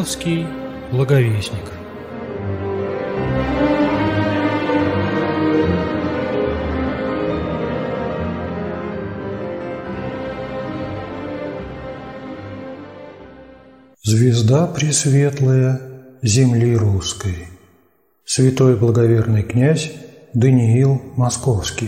Данииловский благовестник. Звезда пресветлая земли русской. Святой благоверный князь Даниил Московский.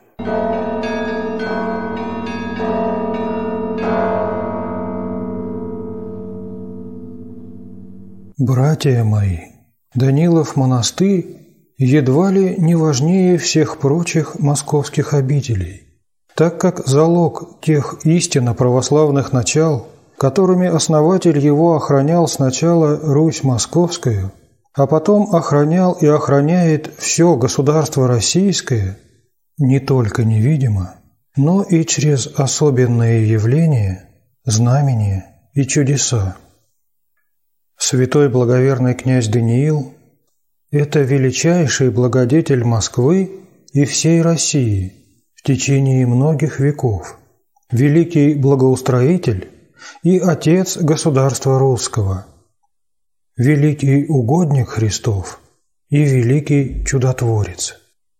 Братья мои, Данилов монастырь едва ли не важнее всех прочих московских обителей, так как залог тех истинно православных начал, которыми основатель его охранял сначала Русь Московскую, а потом охранял и охраняет все государство российское, не только невидимо, но и через особенные явления, знамения и чудеса. Святой благоверный князь Даниил – это величайший благодетель Москвы и всей России в течение многих веков, великий благоустроитель и отец государства русского, великий угодник Христов и великий чудотворец.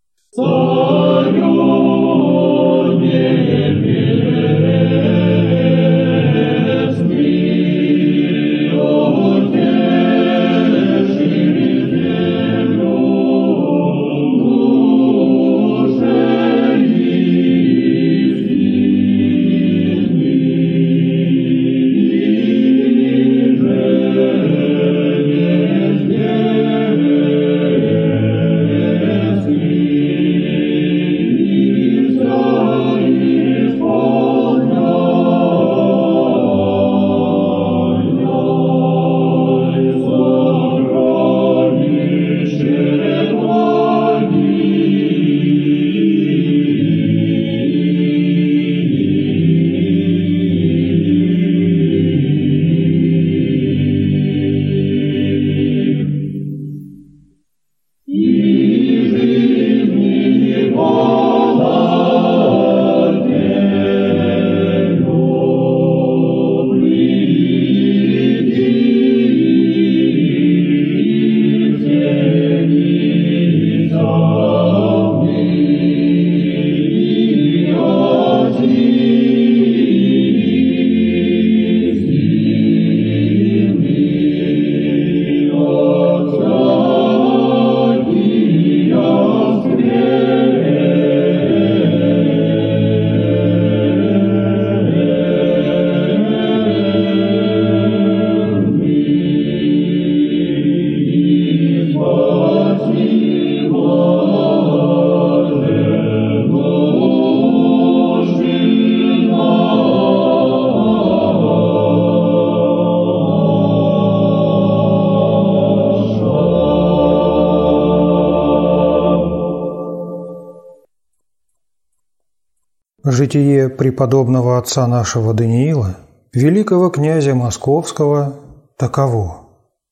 Житие преподобного отца нашего Даниила, великого князя Московского, таково.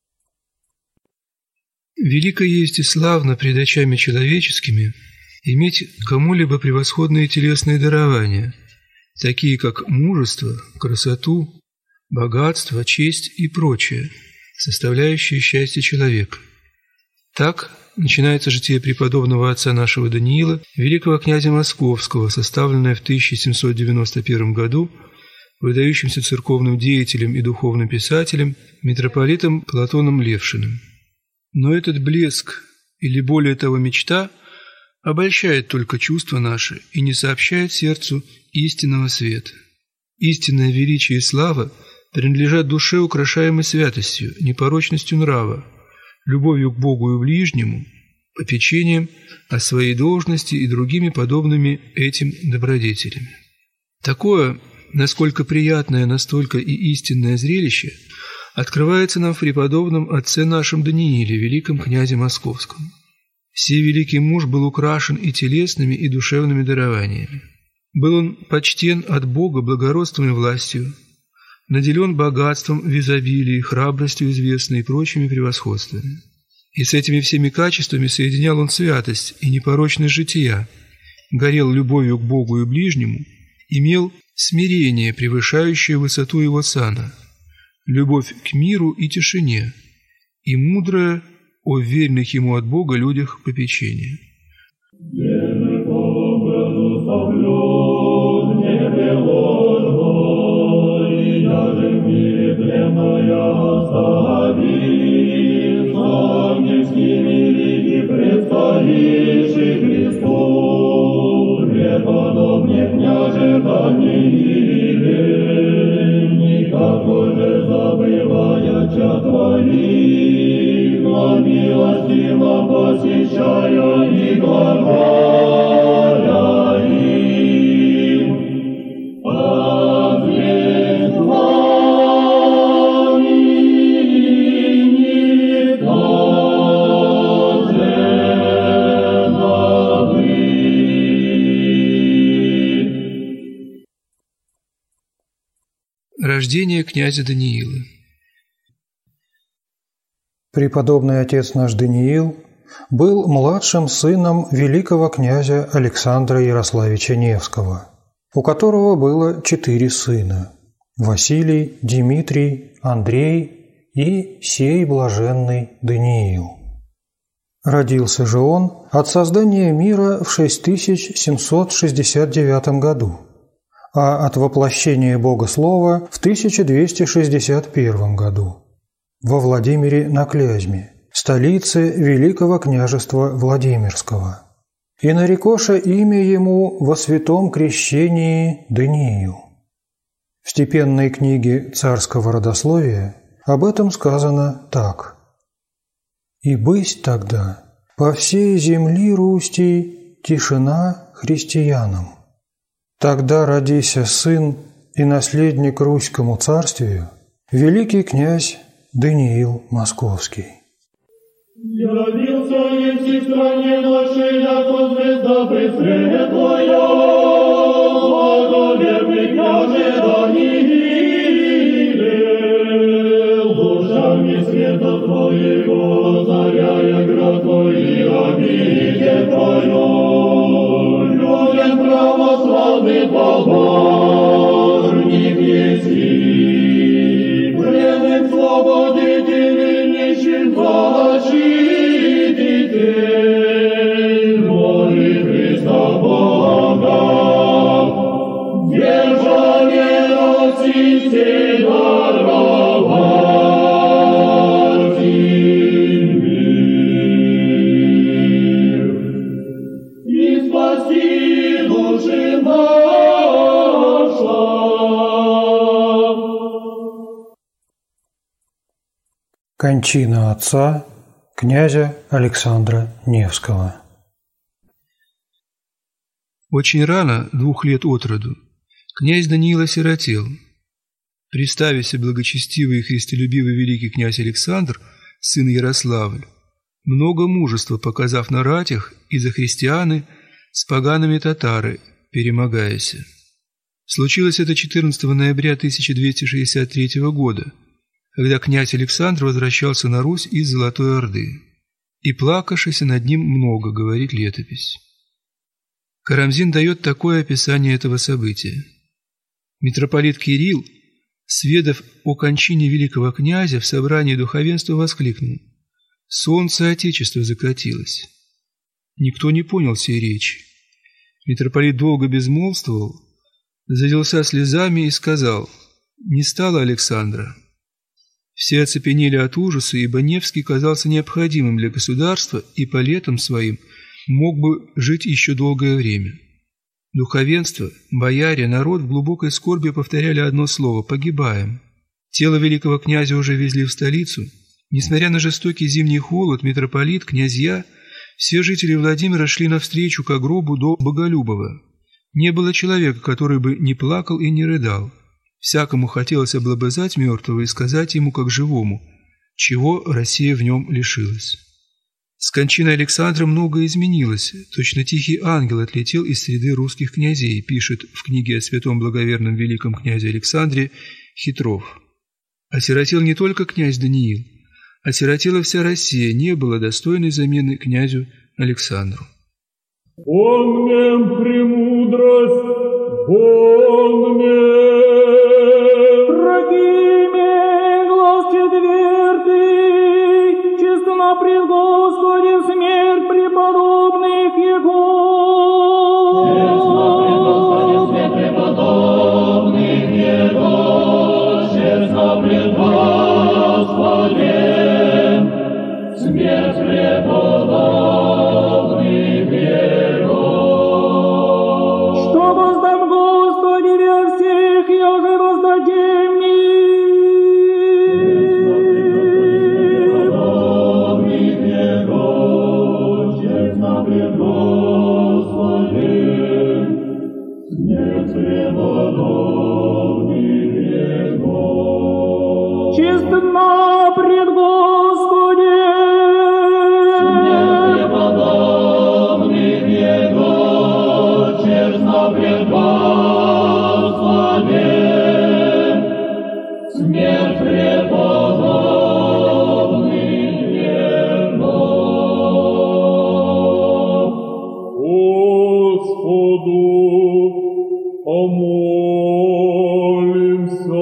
Велико есть и славно пред очами человеческими иметь кому-либо превосходные телесные дарования, такие как мужество, красоту, богатство, честь и прочее, составляющие счастье человека. Так начинается житие преподобного отца нашего Даниила, великого князя Московского, составленное в 1791 году выдающимся церковным деятелем и духовным писателем митрополитом Платоном Левшиным. Но этот блеск, или более того мечта, обольщает только чувства наши и не сообщает сердцу истинного света. Истинное величие и слава принадлежат душе, украшаемой святостью, непорочностью нрава, любовью к Богу и ближнему, попечением о своей должности и другими подобными этим добродетелями. Такое, насколько приятное, настолько и истинное зрелище открывается нам в преподобном отце нашем Данииле, великом князе Московском. Сей великий муж был украшен и телесными, и душевными дарованиями. Был он почтен от Бога благородством и властью, наделен богатством в изобилии, храбростью известной и прочими превосходствами. И с этими всеми качествами соединял он святость и непорочность жития, горел любовью к Богу и ближнему, имел смирение, превышающее высоту его сана, любовь к миру и тишине, и мудрое о верных ему от Бога людях попечение. Милостиво посещая и глаголя им, ответь вам и Рождение князя Даниила. Преподобный отец наш Даниил был младшим сыном великого князя Александра Ярославича Невского, у которого было 4 сына – Василий, Дмитрий, Андрей и сей блаженный Даниил. Родился же он от создания мира в 6769 году, а от воплощения Бога Слова в 1261 году во Владимире на Клязьме, столице Великого княжества Владимирского. И нарекоша имя ему во святом крещении Даниил. В степенной книге царского родословия об этом сказано так. «И бысть тогда по всей земли Русти тишина христианам. Тогда родися сын и наследник Руському царствию, великий князь Даниил Московский». Явился Еси в стране нашей, яко звезда пресветлая, благоверный княже Данииле, лучами света Твоего, озаряя град Твой, обитель Твою, людям православный побожник еси, преданным свободитель нищим защититель, моли Христа Бога, держание Руси сей даровать им мир и спаси души наша. Кончина отца князя Александра Невского. Очень рано, 2 лет от роду, князь Даниил осиротел. Представися благочестивый и христолюбивый великий князь Александр, сын Ярославль, много мужества показав на ратях и за христианы с погаными татары, перемогаяся. Случилось это 14 ноября 1263 года, когда князь Александр возвращался на Русь из Золотой Орды. И плакавшийся над ним много, говорит летопись. Карамзин дает такое описание этого события. Митрополит Кирилл, сведав о кончине великого князя, в собрании духовенства воскликнул: «Солнце Отечества закатилось». Никто не понял сей речи. Митрополит долго безмолвствовал, залился слезами и сказал: «Не стало Александра». Все оцепенели от ужаса, ибо Невский казался необходимым для государства и по летам своим мог бы жить еще долгое время. Духовенство, бояре, народ в глубокой скорби повторяли одно слово – «погибаем». Тело великого князя уже везли в столицу. Несмотря на жестокий зимний холод, митрополит, князья, все жители Владимира шли навстречу ко гробу до Боголюбова. Не было человека, который бы не плакал и не рыдал. Всякому хотелось облобызать мертвого и сказать ему, как живому, чего Россия в нем лишилась. С кончиной Александра многое изменилось. Точно тихий ангел отлетел из среды русских князей, пишет в книге о святом благоверном великом князе Александре Хитров. Осиротел не только князь Даниил, осиротела вся Россия, не было достойной замены князю Александру. Помним премудрость, помним, родимые пред Господем, смерть преподобных вернов. Господу помолимся.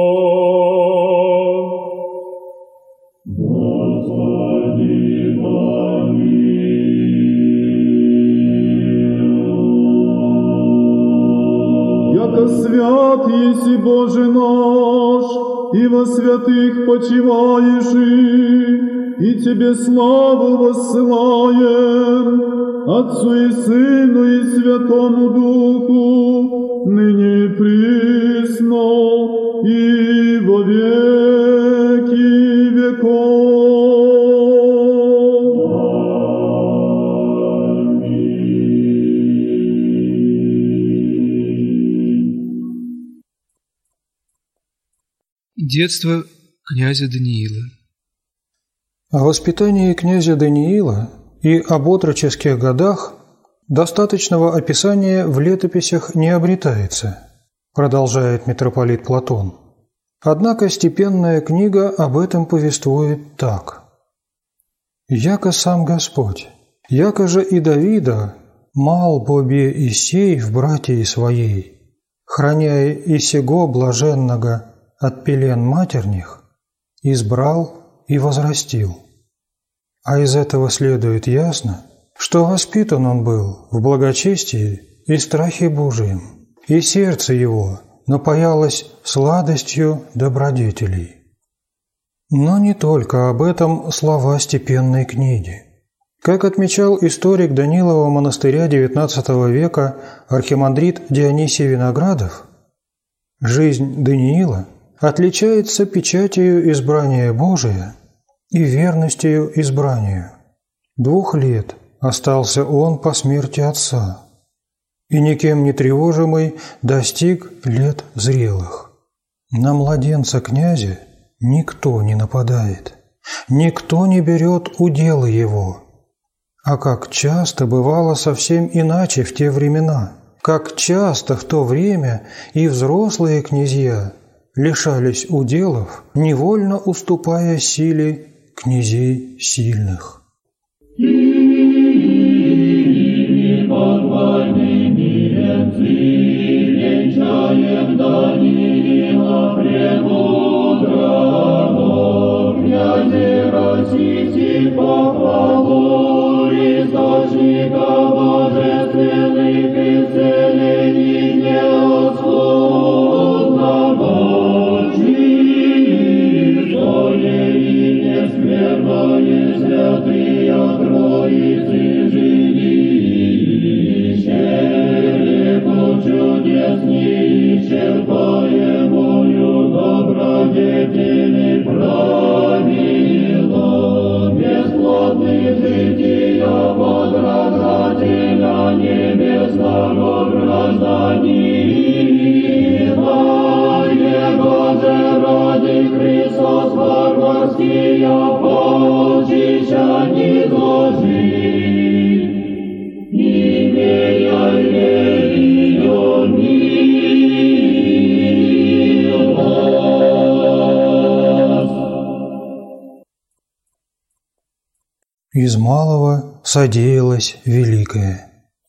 Свят еси Боже наш, и во святых почиваешь, и Тебе славу воссылаем, Отцу и Сыну и Святому Духу, ныне и присно, и во веки веков. Детство князя Даниила. О воспитании князя Даниила и об отроческих годах достаточного описания в летописях не обретается, продолжает митрополит Платон. Однако степенная книга об этом повествует так. «Яко сам Господь, яко же и Давида мал бобе Исей в братьей своей, храняя и сего блаженного от пелен матерних, избрал и возрастил. А из этого следует ясно, что воспитан он был в благочестии и страхе Божием, и сердце его напоялось сладостью добродетелей». Но не только об этом слова степенной книги. Как отмечал историк Данилова монастыря XIX века архимандрит Дионисий Виноградов, жизнь Даниила отличается печатью избрания Божия и верностью избранию. 2 лет остался он по смерти отца, и никем не тревожимый достиг лет зрелых. На младенца князя никто не нападает, никто не берет уделы его. А как часто бывало совсем иначе в те времена, как часто в то время и взрослые князья лишались уделов, невольно уступая силе князей сильных. И подвальными венцы венчаем Даниила премудрого, князе российских похвалу, источника божественных исцелений неосознанного. Святые Троицы жилище, реку чудесней исчерпаемую добродетельных правил, бесплотных жития подражателя небесного гражданина, его же ради Христос варварские полчища не зложит, имея ее милость. Из малого содеялось великое.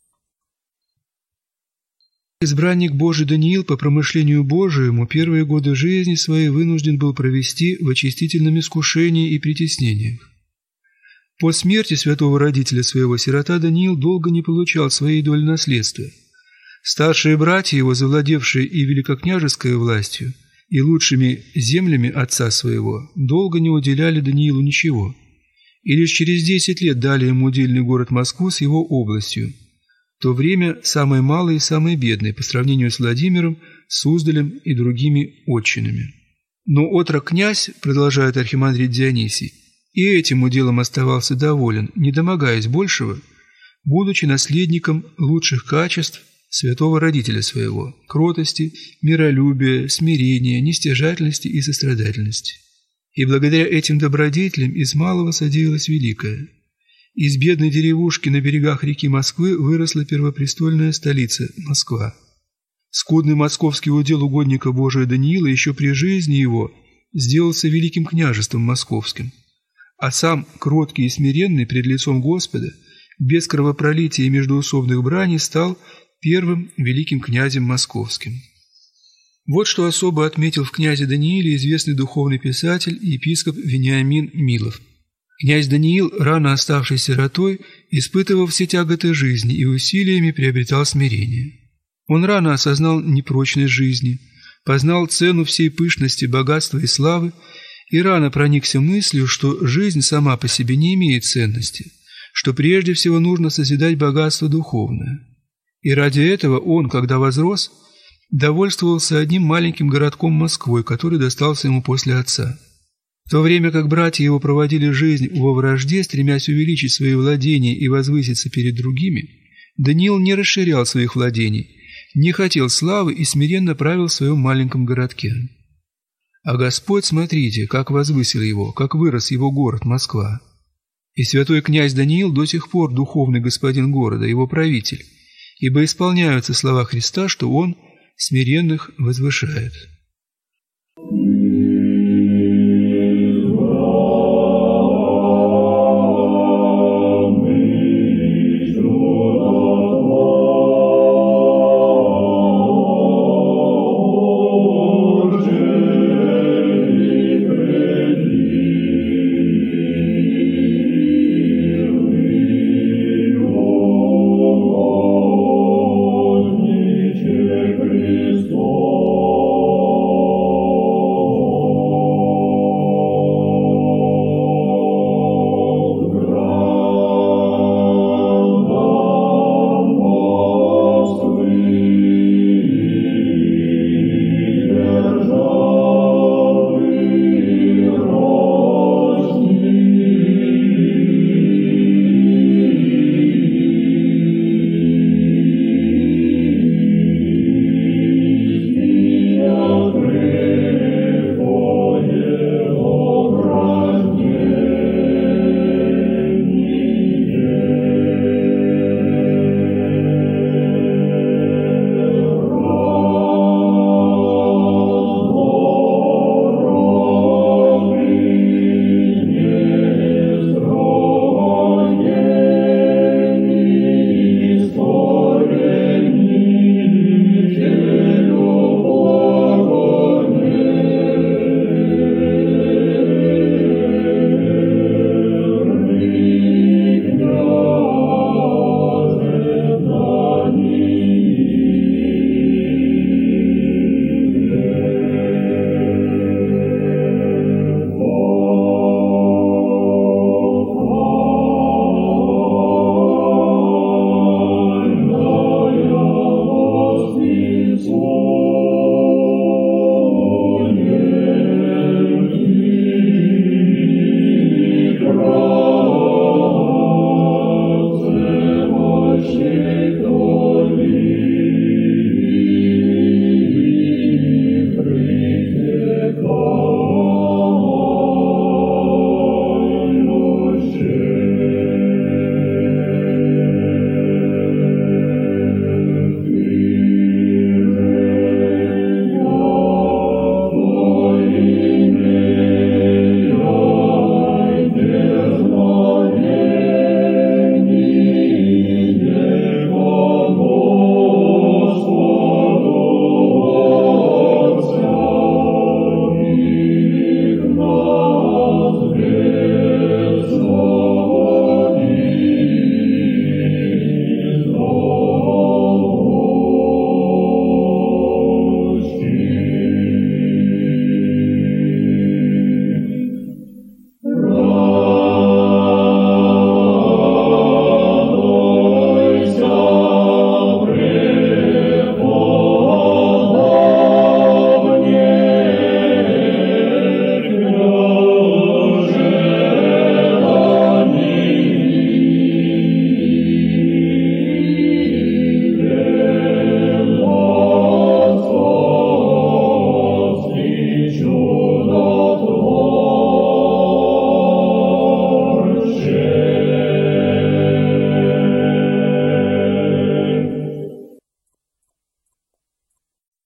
Избранник Божий Даниил по промышлению Божиему первые годы жизни своей вынужден был провести в очистительном искушении и притеснениях. По смерти святого родителя своего сирота Даниил долго не получал своей доли наследства. Старшие братья его, завладевшие и великокняжеской властью, и лучшими землями отца своего, долго не уделяли Даниилу ничего, и лишь через 10 лет дали ему удельный город Москву с его областью, в то время самый малый и самый бедный по сравнению с Владимиром, Суздалем и другими отчинами. Но отрок князь, продолжает архимандрит Дионисий, и этим уделом оставался доволен, не домогаясь большего, будучи наследником лучших качеств святого родителя своего – кротости, миролюбия, смирения, нестяжательности и сострадательности. И благодаря этим добродетелям из малого содеялось великое. Из бедной деревушки на берегах реки Москвы выросла первопрестольная столица – Москва. Скудный московский удел угодника Божия Даниила еще при жизни его сделался великим княжеством московским, а сам, кроткий и смиренный пред лицом Господа, без кровопролития и междоусобных браней, стал первым великим князем московским. Вот что особо отметил в князе Данииле известный духовный писатель и епископ Вениамин Милов. Князь Даниил, рано оставшись сиротой, испытывал все тяготы жизни и усилиями приобретал смирение. Он рано осознал непрочность жизни, познал цену всей пышности, богатства и славы, и рано проникся мыслью, что жизнь сама по себе не имеет ценности, что прежде всего нужно созидать богатство духовное. И ради этого он, когда возрос, довольствовался одним маленьким городком Москвой, который достался ему после отца. В то время как братья его проводили жизнь во вражде, стремясь увеличить свои владения и возвыситься перед другими, Даниил не расширял своих владений, не хотел славы и смиренно правил в своем маленьком городке. А Господь, смотрите, как возвысил его, как вырос его город Москва. И святой князь Даниил до сих пор духовный господин города, его правитель, ибо исполняются слова Христа, что он смиренных возвышает. Христос.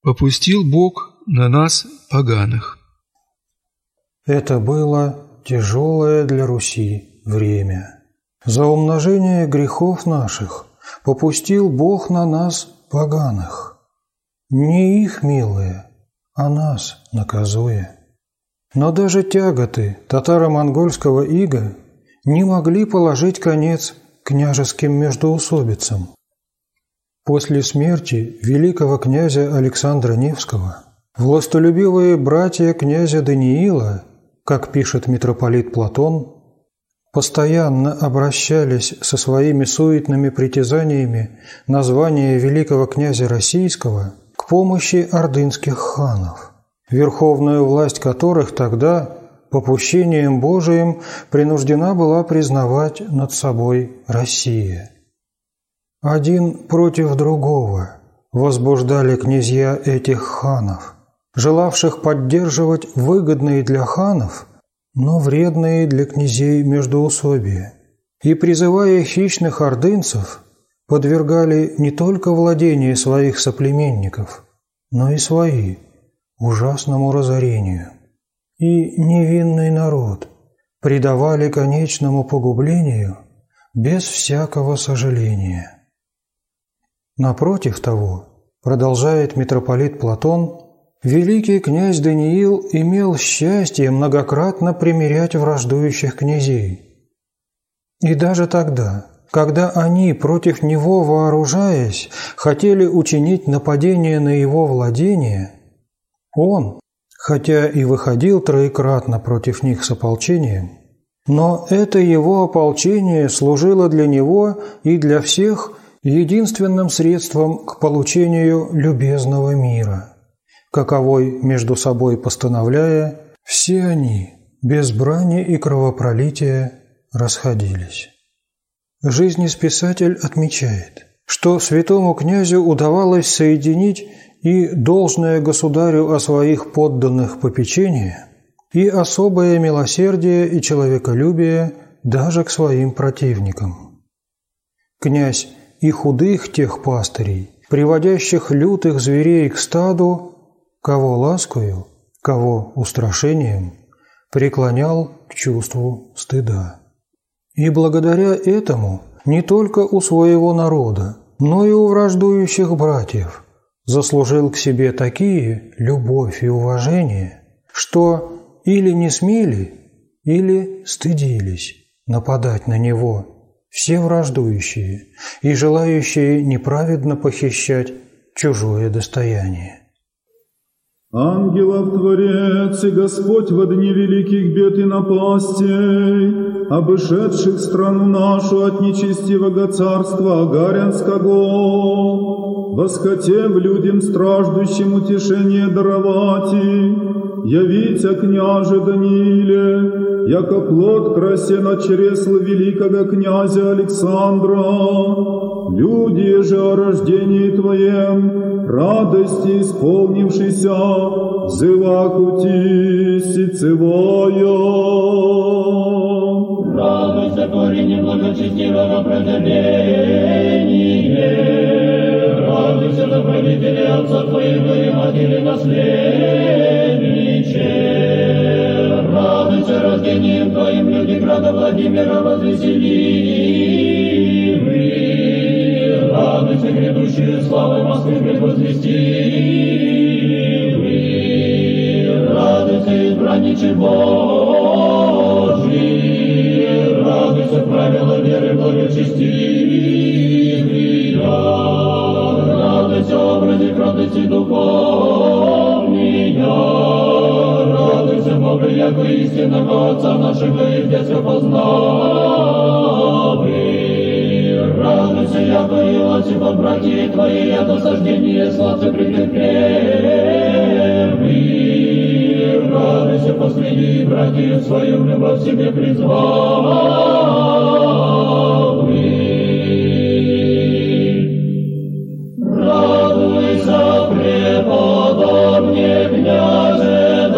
попустил Бог на нас поганых. Это было тяжелое для Руси время. За умножение грехов наших попустил Бог на нас поганых. Не их милые, а нас наказуя. Но даже тяготы татаро-монгольского ига не могли положить конец княжеским междоусобицам. После смерти великого князя Александра Невского властолюбивые братья князя Даниила, как пишет митрополит Платон, постоянно обращались со своими суетными притязаниями на звание великого князя Российского к помощи ордынских ханов, верховную власть которых тогда, попущением Божиим, принуждена была признавать над собой Россия. Один против другого возбуждали князья этих ханов, желавших поддерживать выгодные для ханов, но вредные для князей междоусобия, и, призывая хищных ордынцев, подвергали не только владения своих соплеменников, но и свои ужасному разорению. И невинный народ предавали конечному погублению без всякого сожаления. Напротив того, продолжает митрополит Платон, великий князь Даниил имел счастье многократно примирять враждующих князей. И даже тогда, когда они, против него вооружаясь, хотели учинить нападение на его владение, он, хотя и выходил троекратно против них с ополчением, но это его ополчение служило для него и для всех единственным средством к получению любезного мира, каковой, между собой постановляя, все они, без брани и кровопролития, расходились. Жизнесписатель отмечает, что святому князю удавалось соединить и должное государю о своих подданных попечение, и особое милосердие и человеколюбие даже к своим противникам. Князь и худых тех пастырей, приводящих лютых зверей к стаду, кого ласкою, кого устрашением, преклонял к чувству стыда. И благодаря этому не только у своего народа, но и у враждующих братьев заслужил к себе такие любовь и уважение, что или не смели, или стыдились нападать на него все враждующие и желающие неправедно похищать чужое достояние. Ангелов Творец и Господь во дни великих бед и напастей, обышедших страну нашу от нечестивого царства Агарянского, восхотев людям страждущим утешение даровать, явите княже Данииле, яко плод красе на чресло великого князя Александра, люди же о рождении Твоем, радости исполнившейся, взываку сицевая. Радуйся, корень благочестивого проведения, радуйся, добровители отца Твоего и матери наследниче, радуйся рождением Твоим, люди града Владимира возвеселивы, радуйся, грядущие славы Москвы предвозвестивы, радуйся, избранниче Божий, радуйся, правила веры благочестивые, радуйся, образе кротости духовния, радуйся, Бога, яко истинного Отца нашего и в детстве познавы, радуйся, яко Иосифа, братья Твои, от осаждения сладце претерпели, радуйся, последние братья свою любовь себе призвали. Радуйся, преподобне княже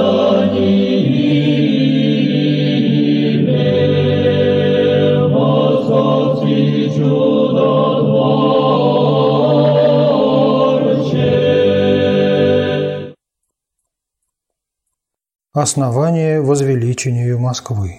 Данииле, московский чудотворче. Основание возвеличению Москвы.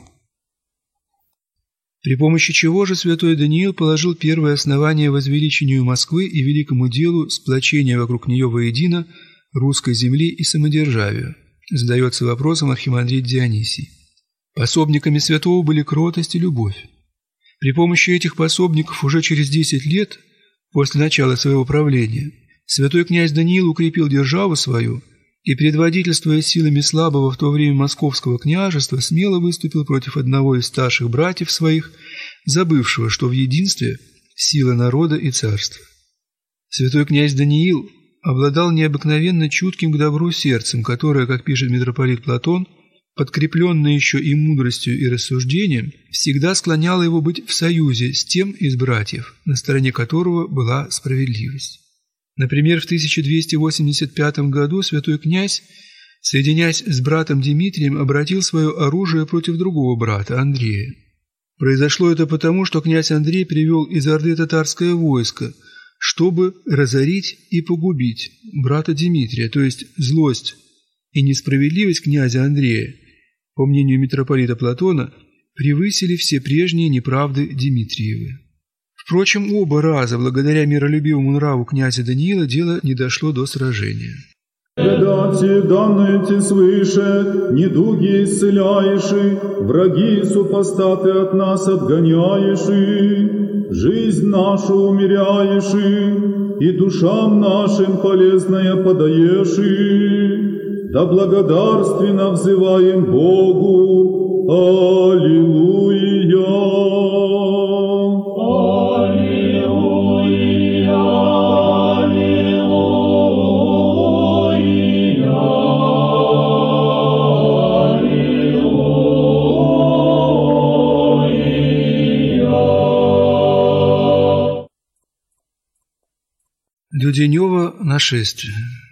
При помощи чего же святой Даниил положил первое основание возвеличению Москвы и великому делу сплочения вокруг нее воедино русской земли и самодержавию, задается вопросом архимандрит Дионисий. Пособниками святого были кротость и любовь. При помощи этих пособников уже через 10 лет после начала своего правления святой князь Даниил укрепил державу свою и, предводительствуя силами слабого в то время московского княжества, смело выступил против одного из старших братьев своих, забывшего, что в единстве сила народа и царства. Святой князь Даниил обладал необыкновенно чутким к добру сердцем, которое, как пишет митрополит Платон, подкрепленное еще и мудростью и рассуждением, всегда склоняло его быть в союзе с тем из братьев, на стороне которого была справедливость. Например, в 1285 году святой князь, соединяясь с братом Дмитрием, обратил свое оружие против другого брата, Андрея. Произошло это потому, что князь Андрей привел из Орды татарское войско, чтобы разорить и погубить брата Дмитрия, то есть злость и несправедливость князя Андрея, по мнению митрополита Платона, превысили все прежние неправды Дмитриевы. Впрочем, оба раза, благодаря миролюбивому нраву князя Даниила, дело не дошло до сражения. «Предати, данные ти свыше, недуги исцеляешь, враги супостаты от нас отгоняешь, жизнь нашу умеряешь, и душам нашим полезное подаешь. Да благодарственно взываем Богу, Аллилуйя!» Дуденево нашествие.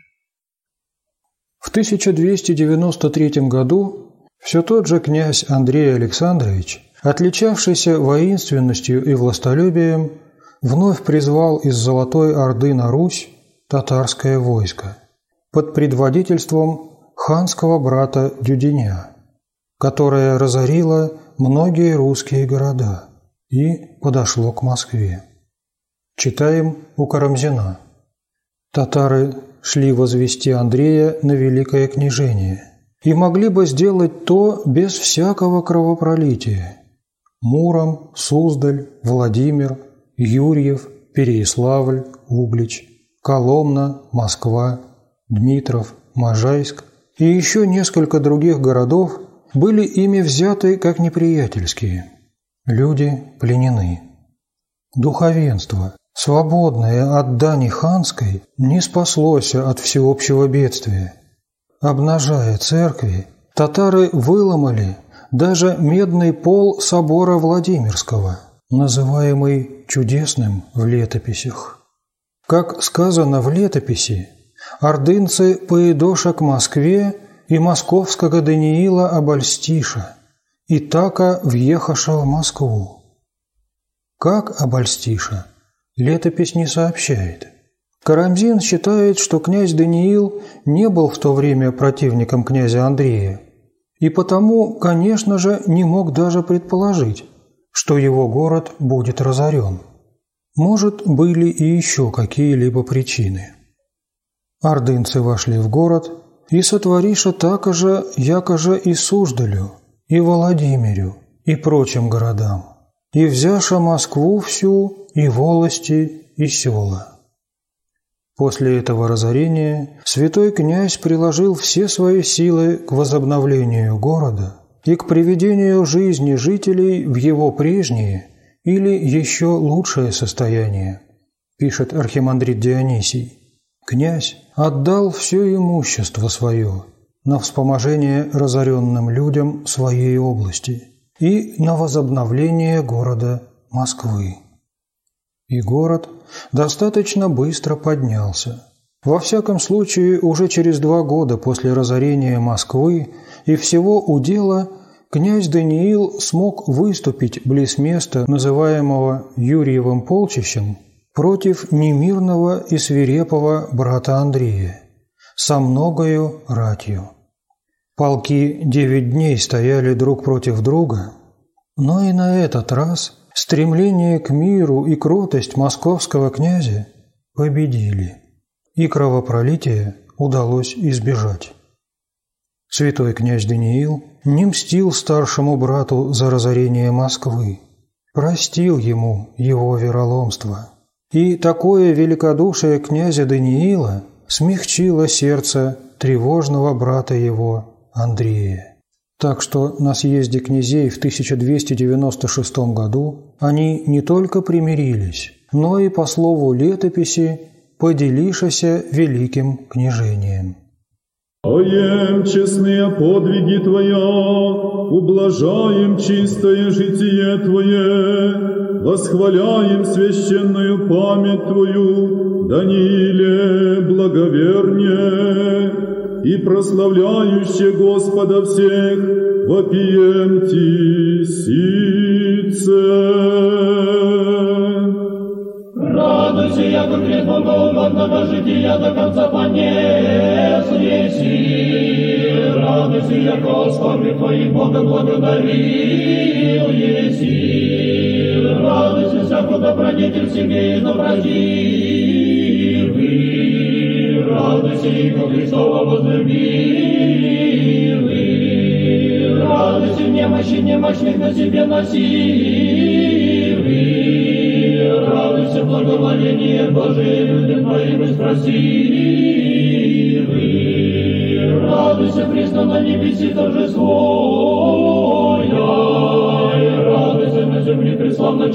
В 1293 году все тот же князь Андрей Александрович, отличавшийся воинственностью и властолюбием, вновь призвал из Золотой Орды на Русь татарское войско под предводительством ханского брата Дюденя, которое разорило многие русские города и подошло к Москве. Читаем у Карамзина. Татары шли возвести Андрея на великое княжение и могли бы сделать то без всякого кровопролития. Муром, Суздаль, Владимир, Юрьев, Переяславль, Углич, Коломна, Москва, Дмитров, Можайск и еще несколько других городов были ими взяты как неприятельские. Люди пленены. Духовенство, свободное от дани ханской, не спаслось от всеобщего бедствия. Обнажая церкви, татары выломали даже медный пол собора Владимирского, называемый чудесным в летописях. Как сказано в летописи, ордынцы поедоша к Москве и московского Даниила обольстиша, и така въехаша в Москву. Как обольстиша? Летопись не сообщает. Карамзин считает, что князь Даниил не был в то время противником князя Андрея, и потому, конечно же, не мог даже предположить, что его город будет разорен. Может, были и еще какие-либо причины. Ордынцы вошли в город и сотвориша тако же, якоже и Суздалю, и Владимирю, и прочим городам, и взяша Москву всю, и волости, и села. После этого разорения святой князь приложил все свои силы к возобновлению города и к приведению жизни жителей в его прежнее или еще лучшее состояние, пишет архимандрит Дионисий. Князь отдал все имущество свое на вспоможение разоренным людям своей области и на возобновление города Москвы. И город достаточно быстро поднялся. Во всяком случае, уже через 2 года после разорения Москвы и всего удела князь Даниил смог выступить близ места, называемого Юрьевым полчищем, против немирного и свирепого брата Андрея, со многою ратью. Полки 9 дней стояли друг против друга, но и на этот раз стремление к миру и кротость московского князя победили, и кровопролития удалось избежать. Святой князь Даниил не мстил старшему брату за разорение Москвы, простил ему его вероломство. И такое великодушие князя Даниила смягчило сердце тревожного брата его Андрея. Так что на съезде князей в 1296 году они не только примирились, но и, по слову летописи, поделишися великим княжением. «Поем честные подвиги Твоя, ублажаем чистое житие Твое, восхваляем священную память Твою, Данииле благовернее, и прославляюще Господа всех вопием Ти сице». Радуйся, яко пред богоугодного жития до конца понес еси. Радуйся, яко скорби Твоих Бога благодарил еси. Радуйся, всяко добродетель себе изобразил. Радуйся, яко Христова возлюбил. Радуйся, немощи немощных на себе носил. Радуйся, благоволение Божие людям Твоим и спросил. Радуйся, присно на небеси торжествуя. Радуйся, на земле преславно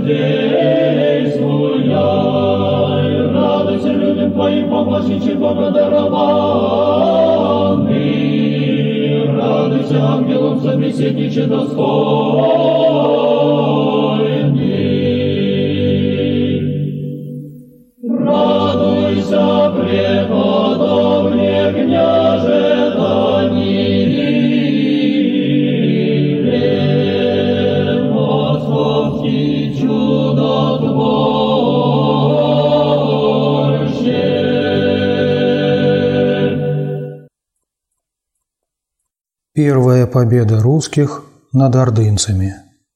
чудодействуя. Радуйся, людям Твоим помощничи богодарованный. Радуйся, ангелам собеседниче достойный. Радуйся, преподобный княже Данииле, московский чудотворще. Первая победа русских над ордынцами.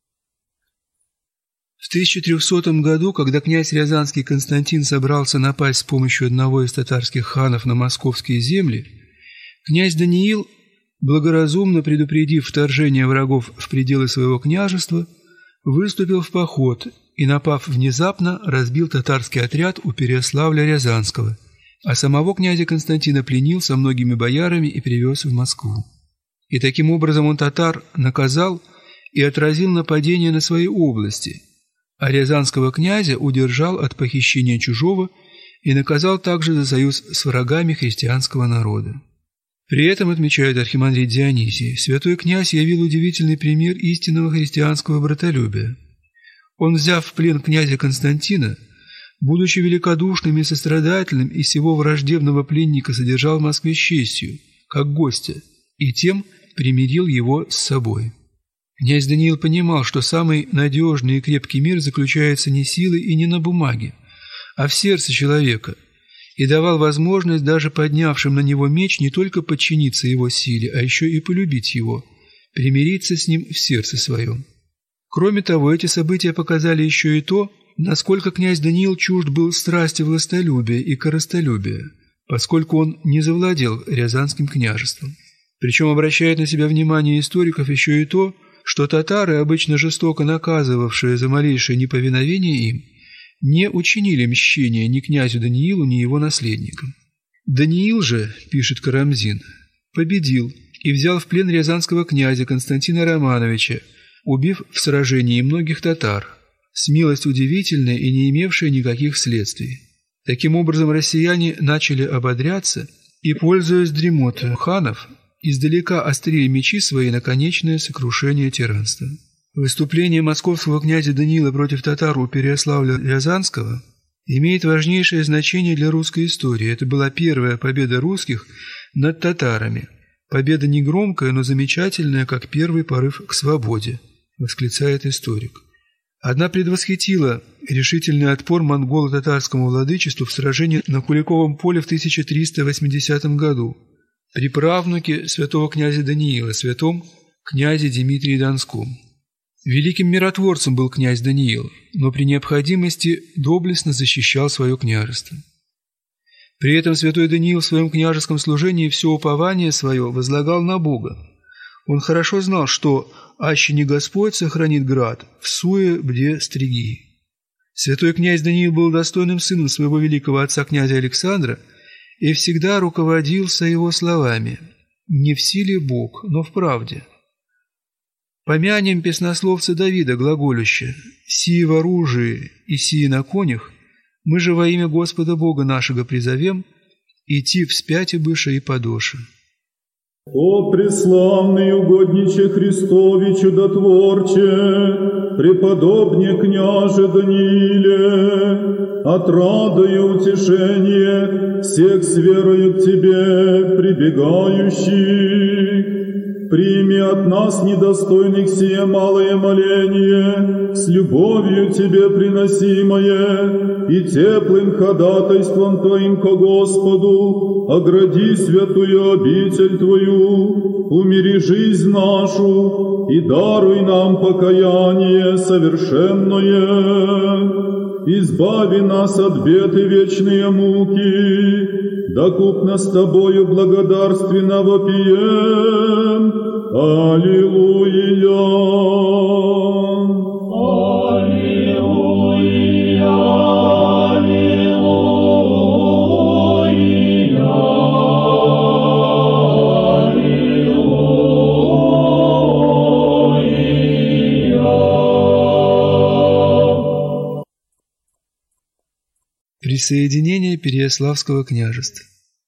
В 1300 году, когда князь Рязанский Константин собрался напасть с помощью одного из татарских ханов на московские земли, князь Даниил, благоразумно предупредив вторжение врагов в пределы своего княжества, выступил в поход и, напав внезапно, разбил татарский отряд у Переяславля-Рязанского, а самого князя Константина пленил со многими боярами и привез в Москву. И таким образом он татар наказал и отразил нападение на свои области, а рязанского князя удержал от похищения чужого и наказал также за союз с врагами христианского народа. При этом, отмечает архимандрит Дионисий, святой князь явил удивительный пример истинного христианского братолюбия. Он, взяв в плен князя Константина, будучи великодушным и сострадательным, и сего враждебного пленника содержал в Москве с честью, как гостя, и тем примирил его с собой. Князь Даниил понимал, что самый надежный и крепкий мир заключается не силой и не на бумаге, а в сердце человека, и давал возможность даже поднявшим на него меч не только подчиниться его силе, а еще и полюбить его, примириться с ним в сердце своем. Кроме того, эти события показали еще и то, насколько князь Даниил чужд был страсти властолюбия и корыстолюбия, поскольку он не завладел Рязанским княжеством. Причем обращает на себя внимание историков еще и то, что татары, обычно жестоко наказывавшие за малейшее неповиновение им, не учинили мщения ни князю Даниилу, ни его наследникам. Даниил же, пишет Карамзин, победил и взял в плен рязанского князя Константина Романовича, убив в сражении многих татар, смелость удивительная и не имевшая никаких следствий. Таким образом, россияне начали ободряться и, пользуясь дремотой ханов, издалека острили мечи свои на конечное сокрушение тиранства. Выступление московского князя Даниила против татар у Переяславля-Рязанского имеет важнейшее значение для русской истории. Это была первая победа русских над татарами. Победа не громкая, но замечательная, как первый порыв к свободе, восклицает историк. Одна предвосхитила решительный отпор монголо-татарскому владычеству в сражении на Куликовом поле в 1380 году. приправнуке святого князя Даниила, святом князе Дмитрии Донском. Великим миротворцем был князь Даниил, но при необходимости доблестно защищал свое княжество. При этом святой Даниил в своем княжеском служении все упование свое возлагал на Бога. Он хорошо знал, что «аще не Господь сохранит град, всуе бде стриги». Святой князь Даниил был достойным сыном своего великого отца князя Александра и всегда руководился его словами «не в силе Бог, но в правде». Помянем песнословца Давида, глаголюща «сии в оружии и сии на конях, мы же во имя Господа Бога нашего призовем, идти вспять и быша и подоша». О преславный угодниче Христове чудотворче, преподобне княже Данииле, отрада и утешение всех с верою к Тебе прибегающих. Прими от нас недостойных сие малое моление, с любовью Тебе приносимое, и теплым ходатайством Твоим ко Господу огради святую обитель Твою, умири жизнь нашу и даруй нам покаяние совершенное. Избави нас от бед и вечные муки, докупно с Тобою благодарственно вопием. Аллилуйя! Аллилуйя! Присоединение Переяславского княжества.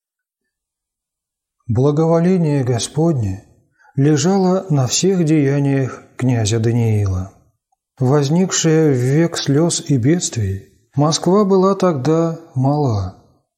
Благоволение Господне лежало на всех деяниях князя Даниила. Возникшая в век слез и бедствий, Москва была тогда мала.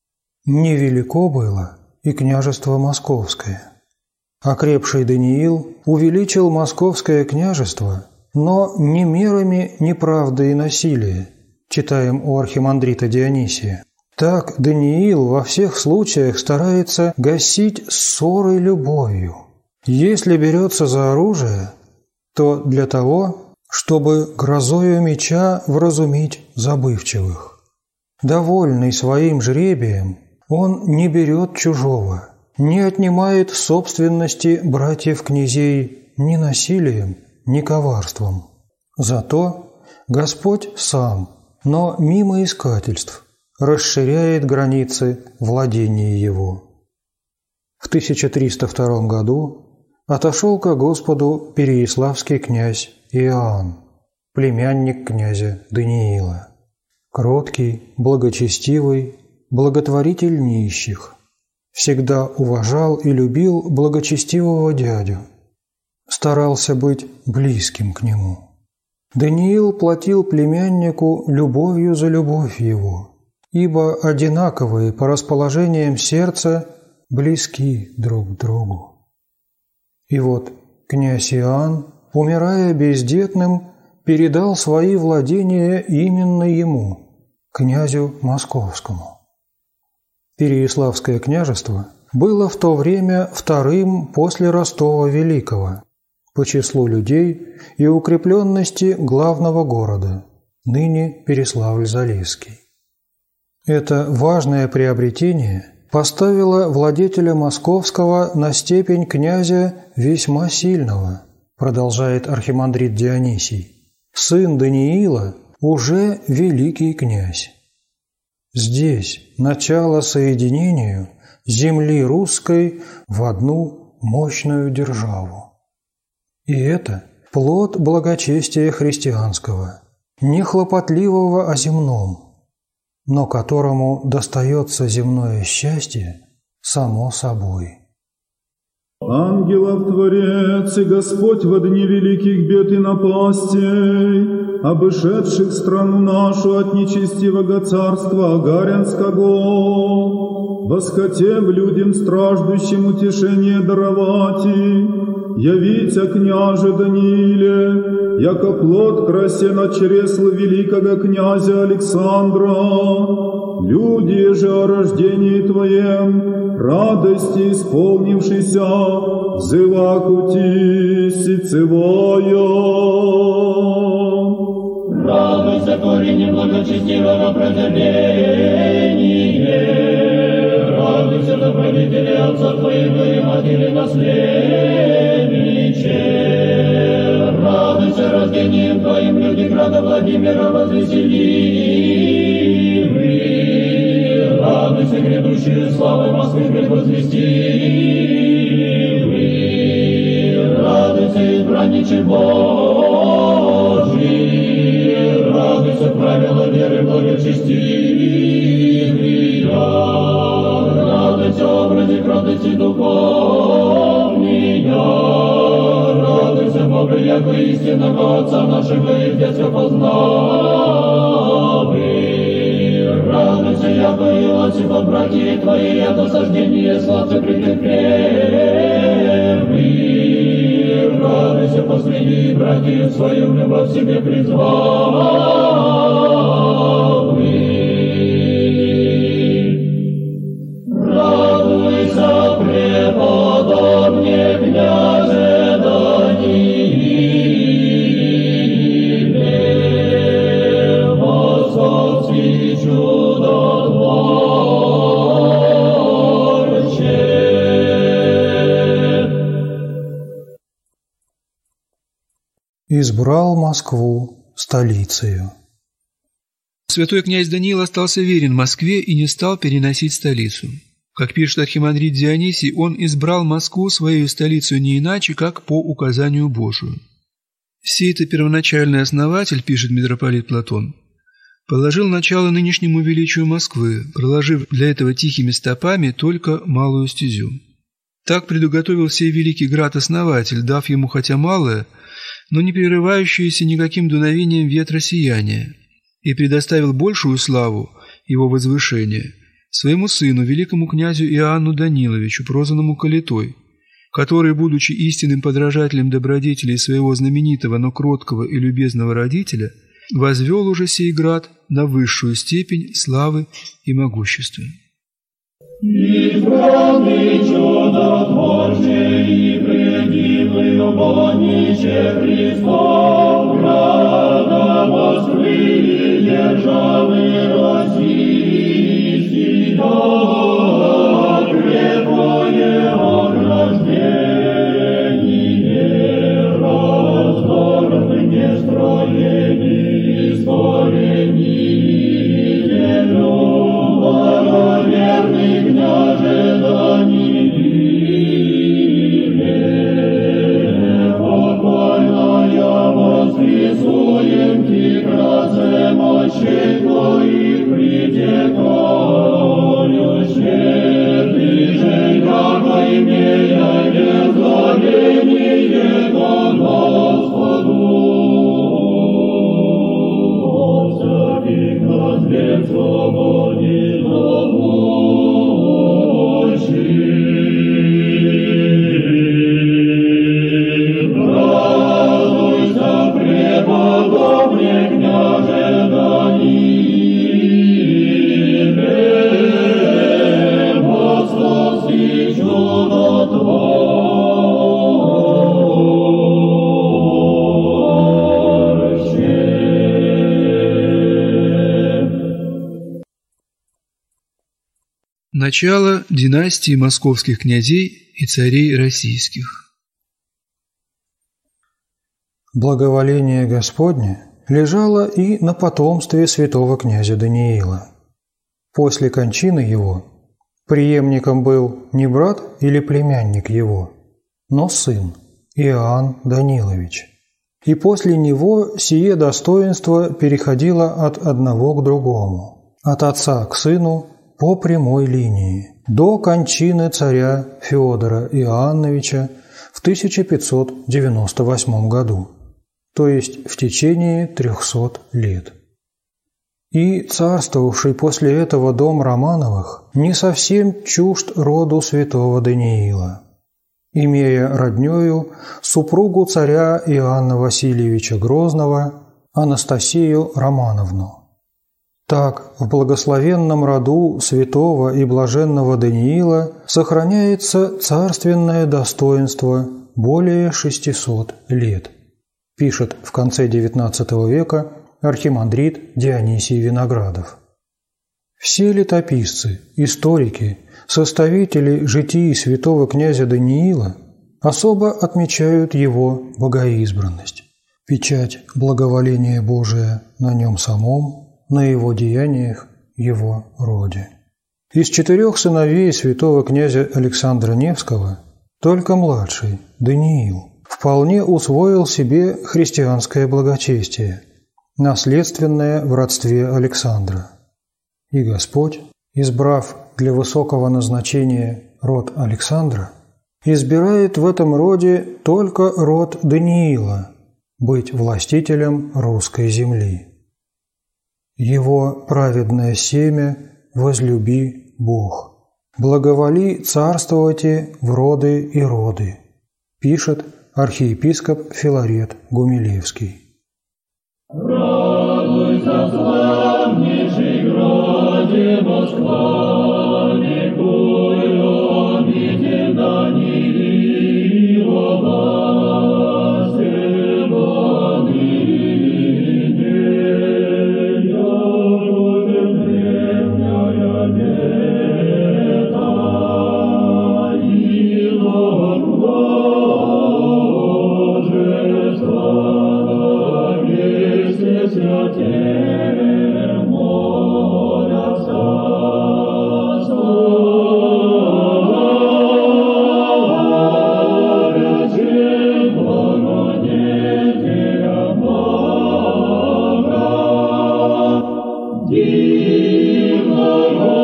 Невелико было и княжество Московское. Окрепший Даниил увеличил Московское княжество, но не мерами неправды и насилия, читаем у архимандрита Дионисия. Так Даниил во всех случаях старается гасить ссоры любовью. Если берется за оружие, то для того, чтобы грозою меча вразумить забывчивых. Довольный своим жребием, он не берет чужого, не отнимает собственности братьев-князей ни насилием, ни коварством. Зато Господь сам, но мимо искательств, расширяет границы владения его. В 1302 году отошел ко Господу переяславский князь Иоанн, племянник князя Даниила, кроткий, благочестивый, благотворитель нищих, всегда уважал и любил благочестивого дядю, старался быть близким к нему. Даниил платил племяннику любовью за любовь его, ибо одинаковые по расположениям сердца близки друг к другу. И вот князь Иоанн, умирая бездетным, передал свои владения именно ему, князю Московскому. Переяславское княжество было в то время вторым после Ростова Великого по числу людей и укрепленности главного города, ныне Переславль-Залесский. Это важное приобретение поставило владетеля Московского на степень князя весьма сильного, продолжает архимандрит Дионисий. Сын Даниила уже великий князь. Здесь начало соединению земли русской в одну мощную державу. И это плод благочестия христианского, не хлопотливого о земном, но которому достается земное счастье само собой. Ангелов Творец и Господь во дни великих бед и напастей, обышедших страну нашу от нечестивого царства Агарянского, восхотев людям страждущим утешение даровать, явите княже Данииле, яко плод красе на чресло великого князя Александра, люди же о рождении Твоем, радости исполнившейся, взываку сицевая. Радуйся, корень благочестивого претерпения, радуйся, добродетели отца Твоего и матери наследниче. Радуйся рождением Твоим, люди града Владимира возвеселивы. Радуйся, грядущие славы Москвы предвозвестивы. Радуйся, избранниче Божий, радуйся, правила веры благочестивые. Радуйся, образе кротости духовния. Радуйся, Бога, яко истинного Отца нашего и в детстве познавы. Радуйся, яко Иосифа, братья Твои, от осаждения сладце претерпевы. Радуйся, последние братьев свою любовь себе призвавы. Радуйся, преподобне княже Данииле, московский чудотворче. Избрал Москву столицею. Святой князь Даниил остался верен Москве и не стал переносить столицу. Как пишет архимандрит Дионисий, он избрал Москву своей столицей не иначе, как по указанию Божию. Сей-то первоначальный основатель, пишет митрополит Платон, положил начало нынешнему величию Москвы, проложив для этого тихими стопами только малую стезю. Так предуготовил сей великий град-основатель, дав ему хотя малое, но не прерывающееся никаким дуновением ветра сияние, и предоставил большую славу его возвышения своему сыну, великому князю Иоанну Даниловичу, прозванному Калитой, который, будучи истинным подражателем добродетелей своего знаменитого, но кроткого и любезного родителя, возвел уже сей град на высшую степень славы и могущества. Избранный чудотворче и предивный угодниче Христов, града Москвы и державы российские, крепкое ограждение, раздор не строений, скорений, верный княже Данииле, покойная возвесуем ти красе мощей Твоих притекающих, ты же, яко имея беззаконие ко Господу, всяких нас век свободе Начало династии московских князей и царей российских. Благоволение Господне лежало и на потомстве святого князя Даниила. После кончины его преемником был не брат или племянник его, но сын Иоанн Данилович. И после него сие достоинство переходило от одного к другому, от отца к сыну по прямой линии, до кончины царя Феодора Иоанновича в 1598 году, то есть в течение 300 лет. И царствовавший после этого дом Романовых не совсем чужд роду святого Даниила, имея роднёю супругу царя Иоанна Васильевича Грозного Анастасию Романовну. Так, в благословенном роду святого и блаженного Даниила сохраняется царственное достоинство более 600 лет, пишет в конце XIX века архимандрит Дионисий Виноградов. Все летописцы, историки, составители житий святого князя Даниила особо отмечают его богоизбранность, печать благоволения Божия на нем самом, на его деяниях, его роде. Из 4 сыновей святого князя Александра Невского только младший, Даниил, вполне усвоил себе христианское благочестие, наследственное в родстве Александра. И Господь, избрав для высокого назначения род Александра, избирает в этом роде только род Даниила быть властителем русской земли. Его праведное семя возлюби Бог. Благоволи царствовати в роды и роды, пишет архиепископ Филарет Гумилевский. Радуйся, славнейший граде Москва, ликуй, обитель Даниила, властью ныне, якоже древняя лета, и Божества, вести святые молятся, славящим благодетеля Бога, дивного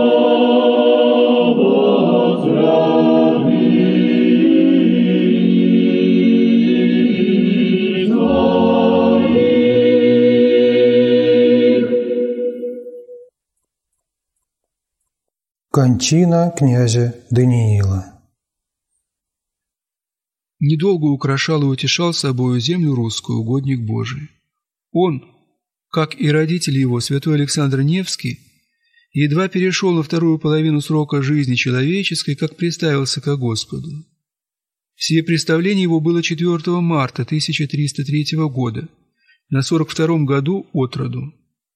Кончина князя Даниила. Недолго украшал и утешал собою землю русскую угодник Божий. Он, как и родители его, святой Александр Невский, едва перешел на вторую половину срока жизни человеческой, как приставился ко Господу. Сие представление его было 4 марта 1303 года, на 42-м году от роду.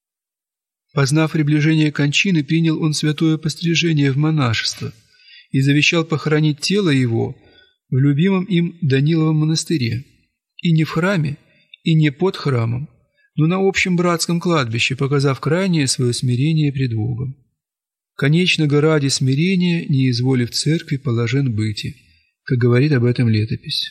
Познав приближение кончины, принял он святое пострижение в монашество и завещал похоронить тело его в любимом им Даниловом монастыре, и не в храме, и не под храмом, но на общем братском кладбище, показав крайнее свое смирение пред Богом. Конечно, ради смирения, не изволив церкви, положен быти, как говорит об этом летопись.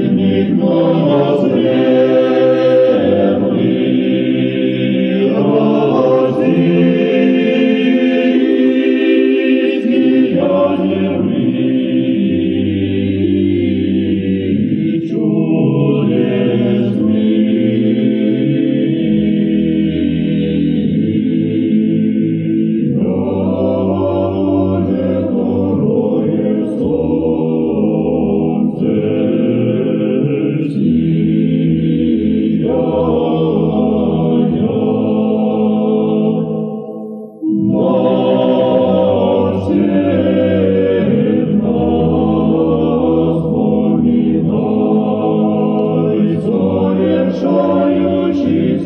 Amen.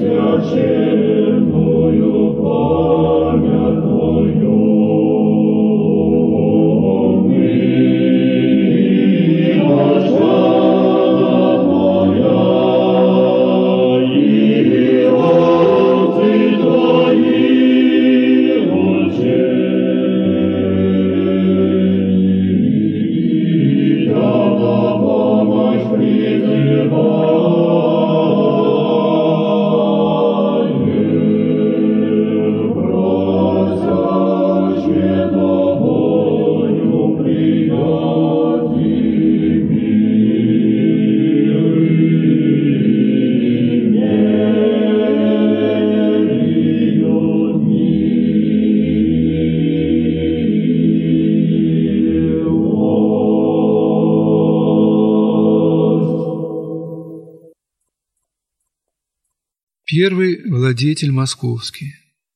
Первый владетель московский.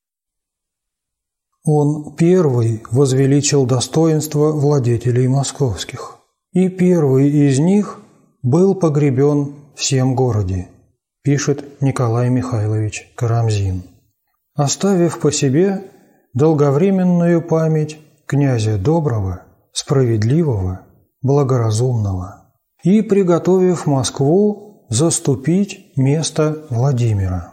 Он первый возвеличил достоинство владетелей московских, и первый из них был погребен в сем городе, пишет Николай Михайлович Карамзин, оставив по себе долговременную память князя доброго, справедливого, благоразумного и приготовив Москву заступить место Владимира.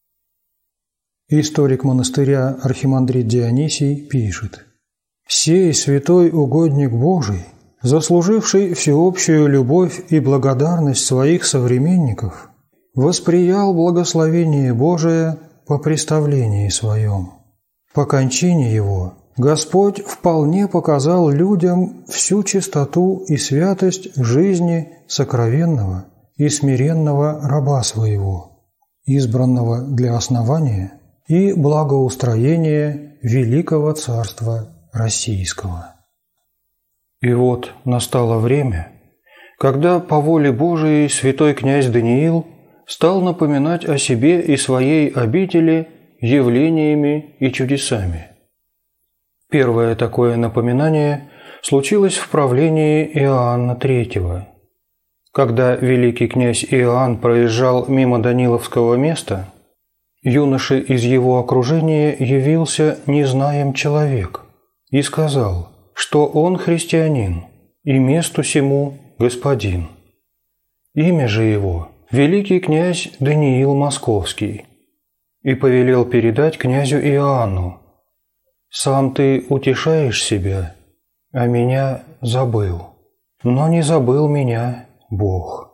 Историк монастыря архимандрит Дионисий пишет: «Сей святой угодник Божий, заслуживший всеобщую любовь и благодарность своих современников, восприял благословение Божие по представлении своем. По кончине его Господь вполне показал людям всю чистоту и святость жизни сокровенного и смиренного раба своего, избранного для основания и благоустроения великого царства российского». И вот настало время, когда по воле Божией святой князь Даниил стал напоминать о себе и своей обители явлениями и чудесами. Первое такое напоминание случилось в правлении Иоанна III. Когда великий князь Иоанн проезжал мимо Даниловского места, юноше из его окружения явился незнаем человек и сказал, что он христианин и месту сему господин. Имя же его – великий князь Даниил Московский, и повелел передать князю Иоанну: «Сам ты утешаешь себя, а меня забыл, но не забыл меня Бог».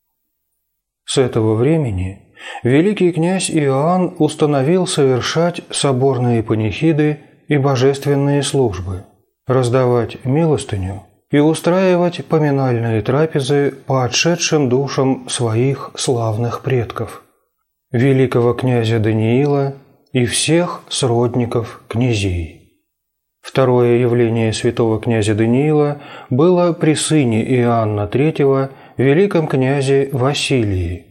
С этого времени великий князь Иоанн установил совершать соборные панихиды и божественные службы, раздавать милостыню и устраивать поминальные трапезы по отшедшим душам своих славных предков, великого князя Даниила и всех сродников князей. Второе явление святого князя Даниила было при сыне Иоанна III, великом князе Василии.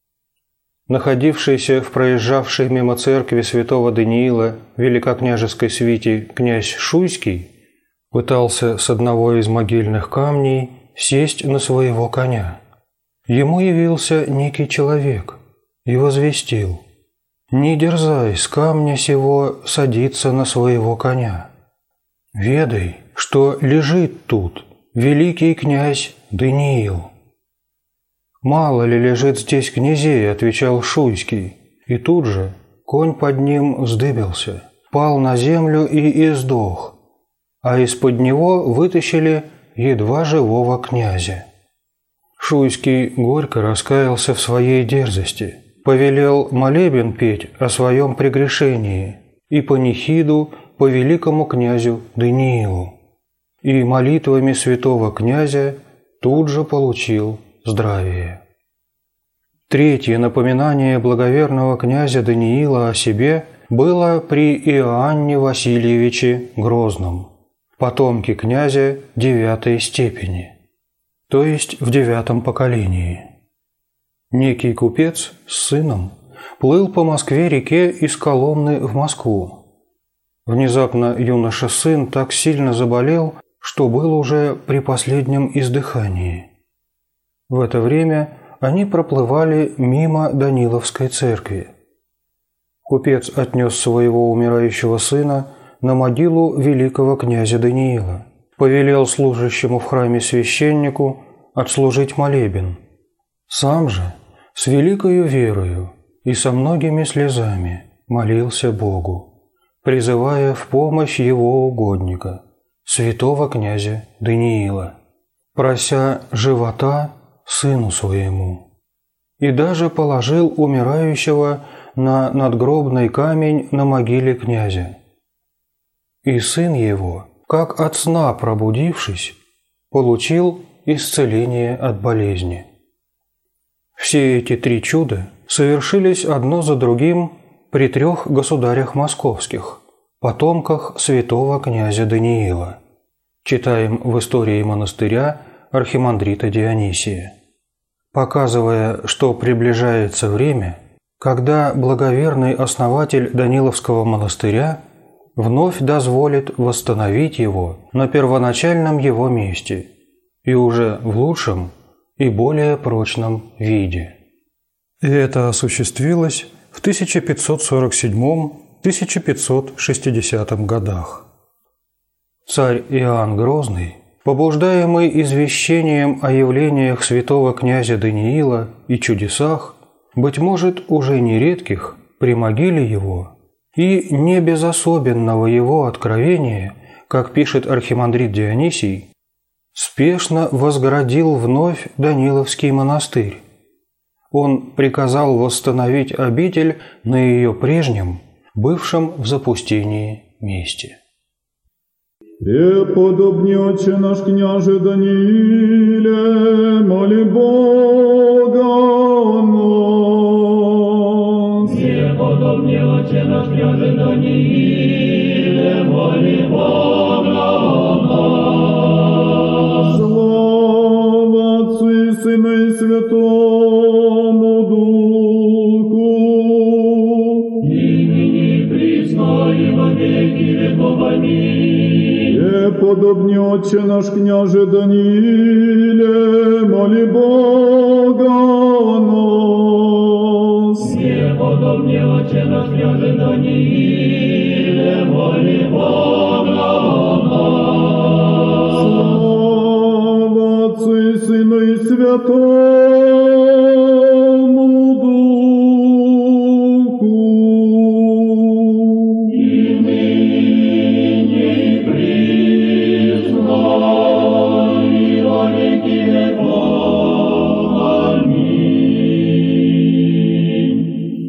Находившийся в проезжавшей мимо церкви святого Даниила великокняжеской свите князь Шуйский пытался с одного из могильных камней сесть на своего коня. Ему явился некий человек и возвестил: «Не дерзай с камня сего садиться на своего коня. Ведай, что лежит тут великий князь Даниил». «Мало ли лежит здесь князей», — отвечал Шуйский, и тут же конь под ним вздыбился, пал на землю и издох, а из-под него вытащили едва живого князя. Шуйский горько раскаялся в своей дерзости, повелел молебен петь о своем прегрешении и панихиду по великому князю Даниилу, и молитвами святого князя тут же получил здравие. Третье напоминание благоверного князя Даниила о себе было при Иоанне Васильевиче Грозном, потомке князя 9 степени, то есть в 9 поколении. Некий купец с сыном плыл по Москве-реке из Коломны в Москву. Внезапно юноша-сын так сильно заболел, что был уже при последнем издыхании. В это время они проплывали мимо Даниловской церкви. Купец отнес своего умирающего сына на могилу великого князя Даниила, повелел служащему в храме священнику отслужить молебен. Сам же с великою верою и со многими слезами молился Богу, призывая в помощь его угодника, святого князя Даниила, прося живота сыну своему, и даже положил умирающего на надгробный камень на могиле князя. И сын его, как от сна пробудившись, получил исцеление от болезни. Все эти три чуда совершились одно за другим при 3 государях московских, потомках святого князя Даниила, читаем в истории монастыря архимандрита Дионисия, показывая, что приближается время, когда благоверный основатель Даниловского монастыря вновь дозволит восстановить его на первоначальном его месте и уже в лучшем и более прочном виде. И это осуществилось в 1547-1560 годах. Царь Иоанн Грозный, побуждаемый извещением о явлениях святого князя Даниила и чудесах, быть может, уже нередких, при могиле его, и не без особенного его откровения, как пишет архимандрит Дионисий, спешно возгородил вновь Даниловский монастырь. Он приказал восстановить обитель на ее прежнем, бывшем в запустении месте. «Преподобный отче наш княже Данииле, моли Бога о нас». Преподобный отче наш княже Данииле, моли Бога о нас. Слава Отцу и Сыну и Святому Духу, ныне и присно и во веки веков. Аминь. Преподобный отче наш княже Данииле, моли Бога о нас. Преподобный отче наш княже Данииле, моли Бога о нас. Слава Отцу и Сыну и Святому Духу, И ныне и присно и во веки веков. Аминь.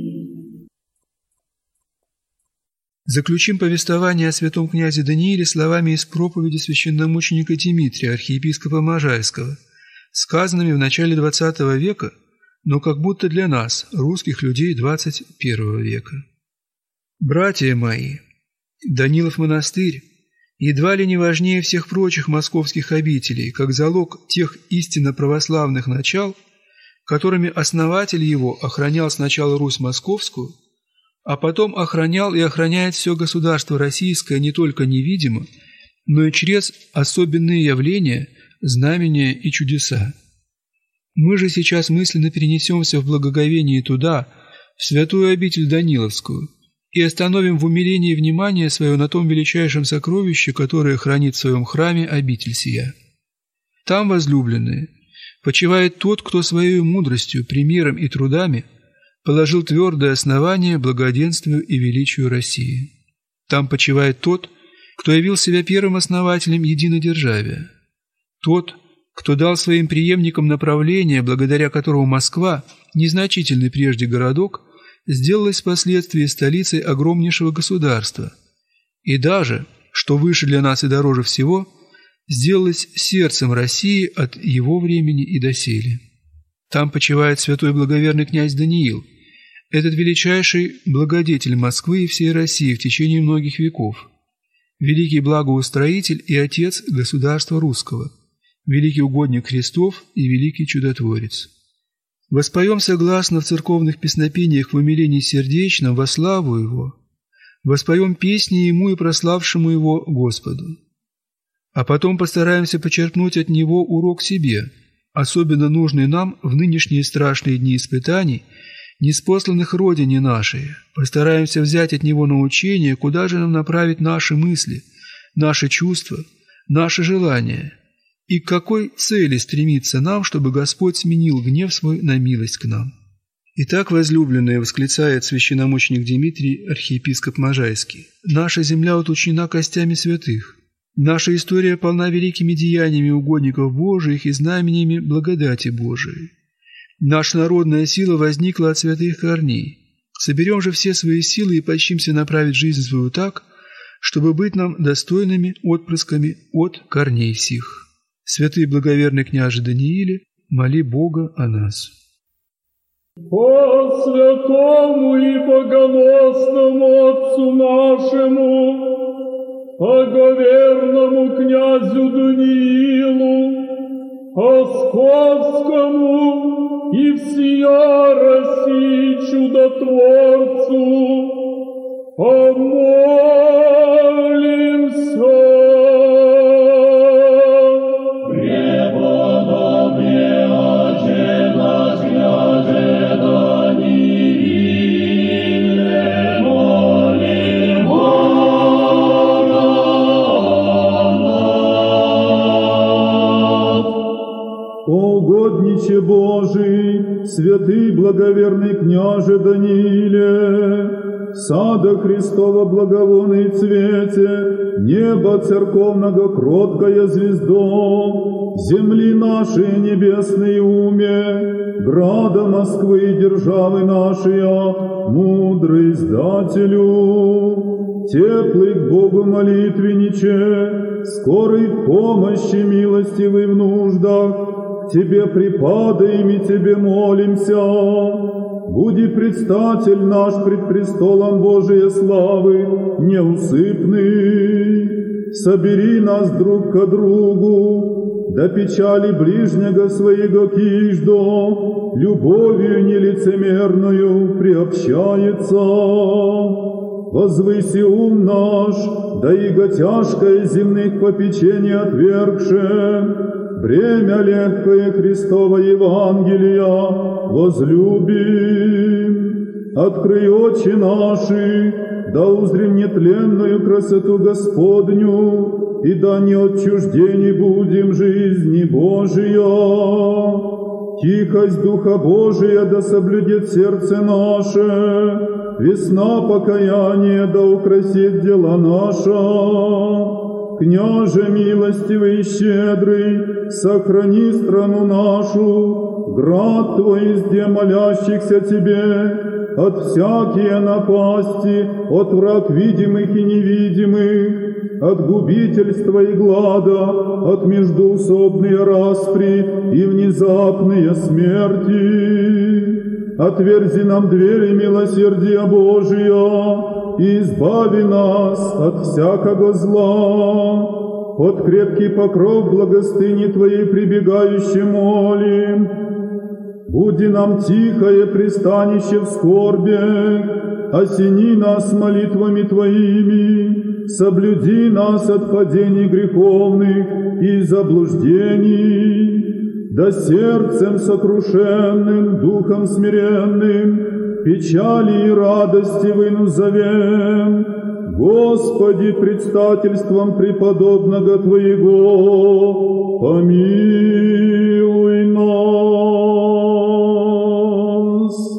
Заключим повествование о святом князе Данииле словами из проповеди священномученика Димитрия, архиепископа Можайского, сказанными в начале XX века, но как будто для нас, русских людей XXI века. «Братья мои, Данилов монастырь едва ли не важнее всех прочих московских обителей, как залог тех истинно православных начал, которыми основатель его охранял сначала Русь Московскую, а потом охранял и охраняет все государство российское не только невидимо, но и через особенные явления, знамения и чудеса. Мы же сейчас мысленно перенесемся в благоговении туда, в святую обитель Даниловскую, и остановим в умилении внимание свое на том величайшем сокровище, которое хранит в своем храме обитель сия. Там, возлюбленные, почивает тот, кто своей мудростью, примером и трудами положил твердое основание благоденствию и величию России. Там почивает тот, кто явил себя первым основателем единодержавия. Тот, кто дал своим преемникам направление, благодаря которому Москва, незначительный прежде городок, сделалась впоследствии столицей огромнейшего государства. И даже, что выше для нас и дороже всего, сделалась сердцем России от его времени и доселе. Там почивает святой благоверный князь Даниил, этот величайший благодетель Москвы и всей России в течение многих веков, великий благоустроитель и отец государства русского, великий угодник Христов и великий чудотворец. Воспоем согласно в церковных песнопениях в умилении сердечном во славу Его, воспоем песни Ему и прославшему Его Господу. А потом постараемся почерпнуть от Него урок себе, особенно нужный нам в нынешние страшные дни испытаний неспосланных родине нашей, постараемся взять от Него научение, куда же нам направить наши мысли, наши чувства, наши желания, и к какой цели стремиться нам, чтобы Господь сменил гнев свой на милость к нам. Итак, возлюбленные, восклицает священномученик Дмитрий, архиепископ Можайский, наша земля уточнена костями святых. Наша история полна великими деяниями угодников Божиих и знамениями благодати Божией. Наша народная сила возникла от святых корней. Соберем же все свои силы и почтимся направить жизнь свою так, чтобы быть нам достойными отпрысками от корней сих. Святый благоверный княже Данииле, моли Бога о нас. По святому и богоносному Отцу нашему, благоверному князю Даниилу, Московскому и всея России чудотворцу, помолимся. Преподобный Отче наш, княже Данииле, молим Бога нас. Угодниче Божий, святый благоверный княже Данииле, сада Христова благовонный цвете, небо церковного кроткая звездо, земли нашей небесной уме, града Москвы и державы нашей, мудрый издателю, теплый к Богу молитвенниче, скорый в помощи, милостивый в нуждах, к Тебе припадаем и Тебе молимся. Буди предстатель наш пред престолом Божией славы, неусыпный. Собери нас друг ко другу, до печали ближнего своего киждо, любовью нелицемерную приобщается. Возвыси ум наш, да иго тяжкое земных попечений отвергше, бремя легкое Христова Евангелия возлюбим. Открой очи наши, да узрим нетленную красоту Господню, и да не отчуждени будем жизни Божия. Тихость Духа Божия да соблюдет сердце наше, весна покаяния да украсит дела наша. Княже милостивый и щедрый, сохрани страну нашу, град Твой, изде молящихся Тебе, от всякие напасти, от враг видимых и невидимых, от губительства и глада, от междоусобные распри и внезапные смерти. Отверзи нам двери милосердия Божия, и избави нас от всякого зла. Под крепкий покров благостыни Твоей прибегающие молим. Буди нам тихое пристанище в скорбе, осени нас молитвами Твоими, соблюди нас от падений греховных и заблуждений. Да сердцем сокрушенным, духом смиренным, печали и радости выну зовем, Господи, предстательством преподобного Твоего, помилуй нас.